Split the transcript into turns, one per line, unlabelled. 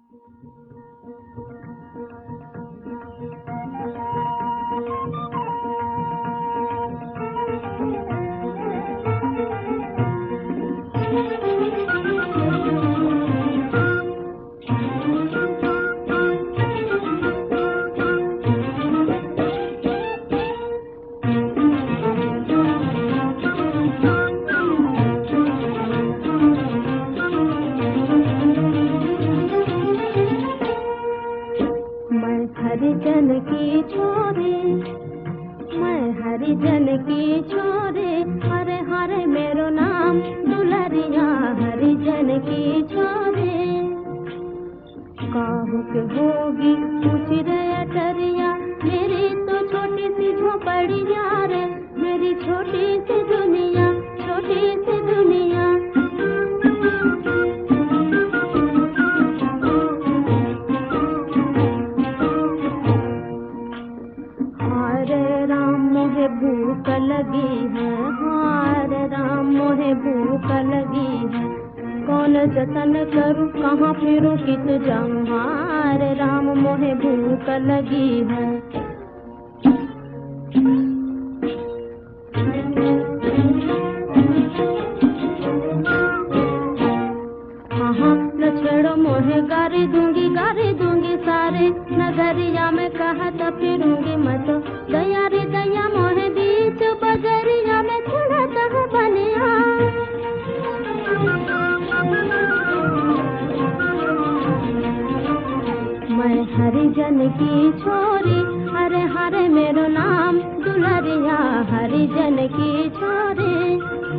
हरिजन की छोरी, मैं हरिजन की छोरी, हरे हरे मेरो नाम दुलरिया हरिजन की छोरी। काहू के होगी ऊंची रे अटरिया, मेरी तो छोटी सी झोपड़िया रे, मेरी छोटी सी दुनिया, छोटी सी दुनिया। मोहे भूख लगी है, हाय राम मोहे भूख लगी है, कौन जतन करूं कहाँ फिरूं कित जाऊं, हाय राम मोहे भूख लगी है। हाँ न छेड़ो मोहे, गारी दूंगी सारे नगरिया में कहत फिरूंगी मैं तो, दया रे दया मोहे बीच बजरिया में थोड़ा तह बनिया। मैं हरिजन की छोरी, हरे हरे मेरो नाम दुलरिया हरिजन की छोरी।